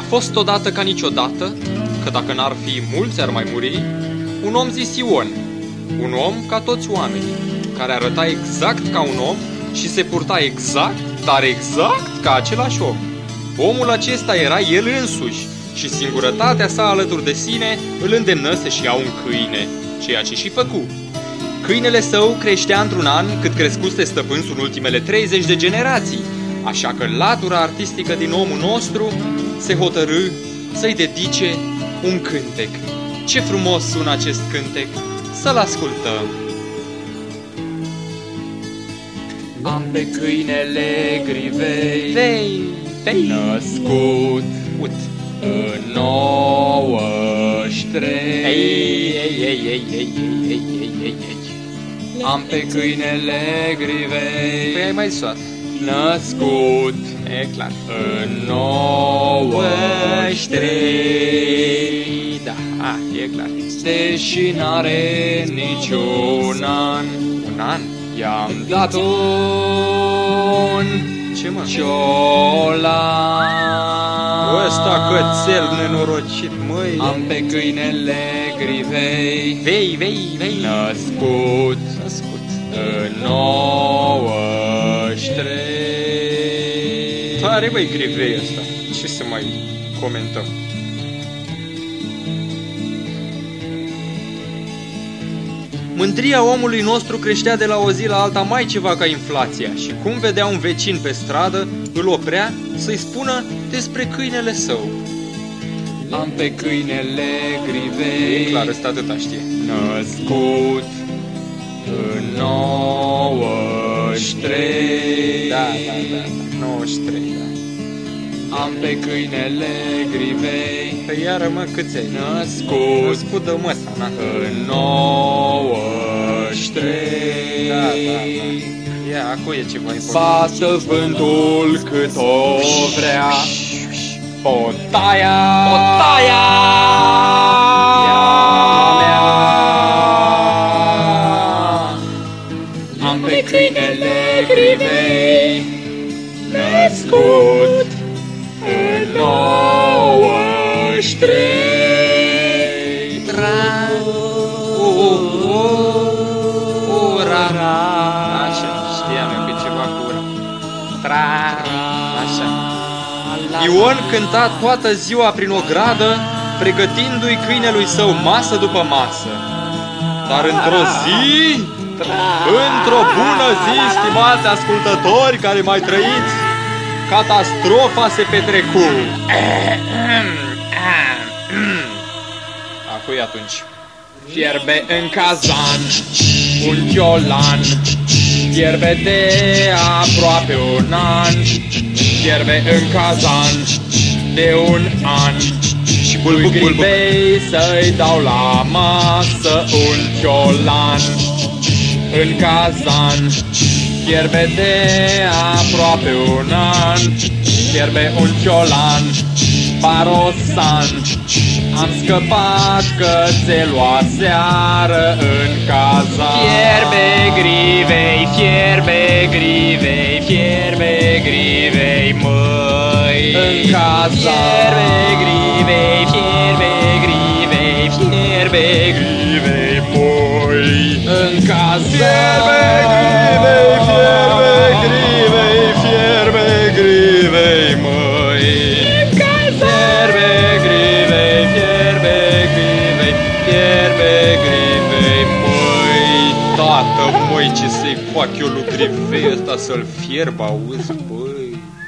fost odată ca niciodată, că dacă n-ar fi mulți ar mai muri, un om zis Ion, un om ca toți oamenii, care arăta exact ca un om și se purta exact, dar exact ca același om. Omul acesta era el însuși și singurătatea sa alături de sine îl îndemnă să-și ia un câine, ceea ce și făcu. Câinele său creștea într-un an cât crescuse stăpânsul în ultimele 30 de generații, așa că latura artistică din omul nostru se hotărâ să-i dedice un cântec. Ce frumos sună acest cântec! Să-l ascultăm! Am pe câinele grivei Vei, născut ut. în 93. Am pe câinele grivei Păi ai mai soat. născut E clar. în 93. Da, e clar. Deși n-are niciun an, Un an? i-am dat un Ce mă? ciolan. Ăsta cățel nenorocit, măi. Am pe câinele grivei Vei. născut Născut. în 93. Tare, băi, grivei ăsta. Ce să mai comentăm? Mândria omului nostru creștea de la o zi la alta mai ceva ca inflația și cum vedea un vecin pe stradă, îl oprea să-i spună despre câinele său. Am pe câinele grivei E clar, ăsta atâta știe. născut în 93. Da. 93, da. Am pe câinele grivei Păi iară, mă, câți ai? născut Născut de măsa, na. în 93. Da. Ia, acum e ceva important. Bată vântul cât o vrea, Potaia mea. Am pe câinele grivei născut în 93. Ura. Așa, știam eu că e ceva cu ura. Așa. Ion cânta toată ziua prin o gradă, pregătindu-i câinelui său masă după masă. Dar într-o bună zi, stimați ascultători care mai trăiți, catastrofa se petrecu. Acum atunci. Fierbe în cazan un ciolan, fierbe de aproape un an, fierbe în cazan de un an. Și grivei să-i dau la masă un ciolan. În cazan fierbe de aproape un an, fierbe un ciolan parosan. Am scăpat cățelul aseară în cazan. Fierbe grivei, măi, în cazan. Fierbe grivei, măi, în cazan. Fierbe grivei, măi, în cazan. Fierbe grivei, măi. Tată, măi, ce să-i fac eu lui grivei ăsta să-l fierb, auzi, băi.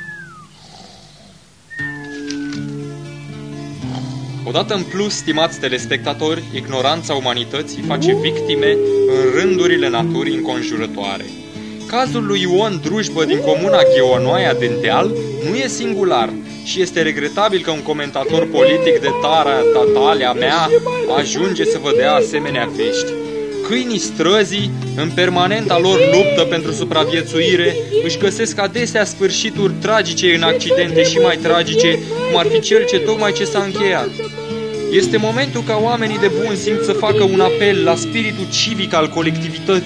Odată în plus, stimați telespectatori, ignoranța umanității face victime în rândurile naturii înconjurătoare. Cazul lui Ion Drujbă din comuna Gheonoaia din Deal nu e singular și este regretabil că un comentator politic de talia mea ajunge să vă dea asemenea vești. Câinii străzii, în permanenta lor luptă pentru supraviețuire, își găsesc adesea sfârșituri tragice în accidente și mai tragice, cum ar fi cel ce tocmai ce s-a încheiat. Este momentul ca oamenii de bun simț să facă un apel la spiritul civic al colectivității,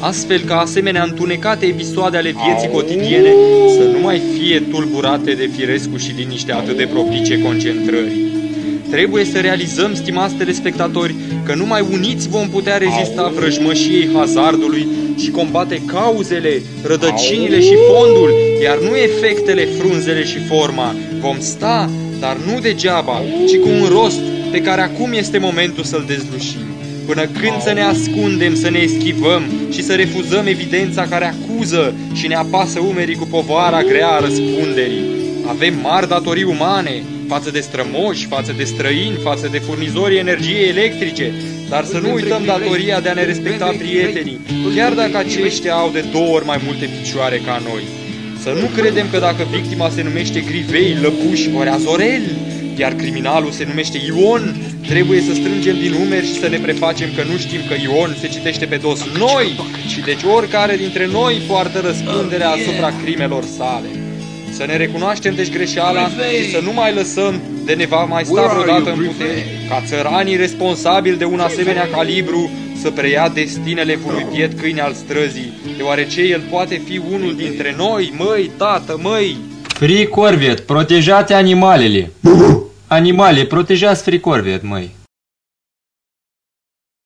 astfel ca asemenea întunecate episoade ale vieții cotidiene să nu mai fie tulburate de firescul și liniștea atât de propice concentrării. Trebuie să realizăm, stimați telespectatori, că numai uniți vom putea rezista vrăjmășiei hazardului și combate cauzele, rădăcinile și fondul, iar nu efectele, frunzele și forma. Vom sta, dar nu degeaba, ci cu un rost pe care acum este momentul să-l dezlușim. Până când să ne ascundem, să ne eschivăm și să refuzăm evidența care acuză și ne apasă umerii cu povara grea a răspunderii. Avem mari datorii umane față de strămoși, față de străini, față de furnizorii energiei electrice, dar să nu uităm datoria de a ne respecta prietenii, chiar dacă aceștia au de 2 ori mai multe picioare ca noi. Să nu credem că dacă victima se numește Grivei, Lăpuș ori Azorel, iar criminalul se numește Ion, trebuie să strângem din umeri și să ne prefacem că nu știm că Ion se citește pe dos noi și deci oricare dintre noi poartă răspunderea asupra crimelor sale. Să ne recunoaștem deci greșeala și să nu mai lăsăm de ne va mai sta vreodată în putere ca țăranii responsabili de un asemenea calibru să preia destinele unui biet câine al străzii, deoarece el poate fi unul dintre noi, măi, tată, măi! Free Corvette, protejați animalele! Animale, protejați Free Corvette, măi!